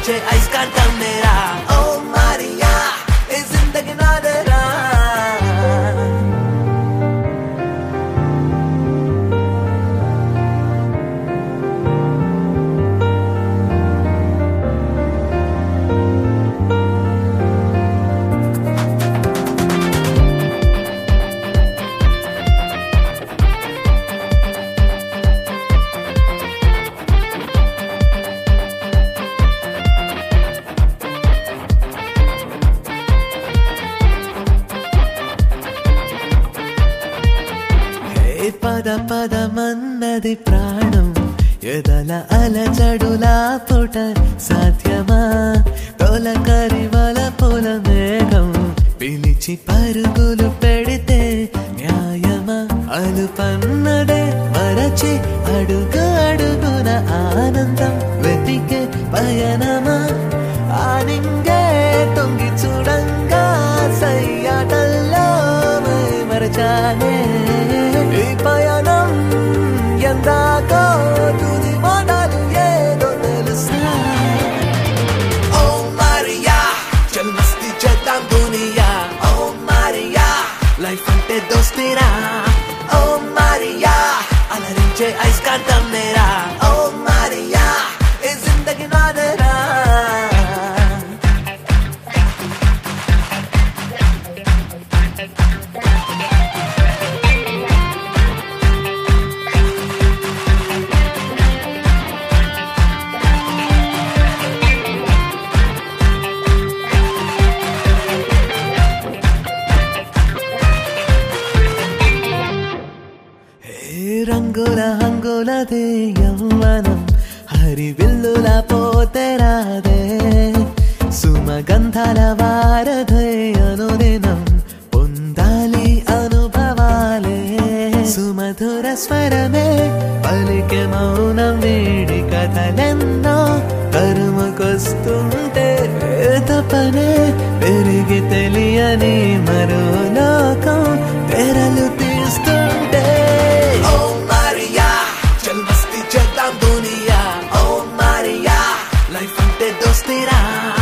అలరించే ఐస్కాంతం మేరా ఓ మారియా ఏ జిందగీ నాదరా పద పదమన్నది ప్రాణం ఎదల అలజడులా పుట సాధ్యమా తొలకరి వల పొల మేఘం పిలిచి పరుగులు పెడితే న్యాయమా అలుపన్నదే మరచి అడుగు అడుగున ఆనందం వెతికే పయనమా ఆనింగే తొంగి చూడంగా సయ్యాటల్లో మరచానే ఈ పయనం ఎందాకో తుది మాటలు ఏదో తెలుసా ఓ మారియా చల్ మస్తీ చేద్దాం దునియా ఓ మారియా లైఫ్ అంటే దోస్తీరా ఓ మారియా అలరించే ఐస్కాంతం మేరా ఓ మారియా ఏ జిందగీ నాదరా రంగుల హంగులదే యవ్వనం హరివిల్లుల పోతే రాదే సుమగంధాల వారధే అనుదినం పొందాలి అనుభవాలే సుమధుర స్వరమే పలికే మౌనం వీడి కథలెన్నో తరుముకొస్తుంటే తపనే పెరిగి తెలియని మరో లోకం తెరలు తీస్తుంటే దునియా ఓ మారియా లైఫ్ అంటే దోస్తీరా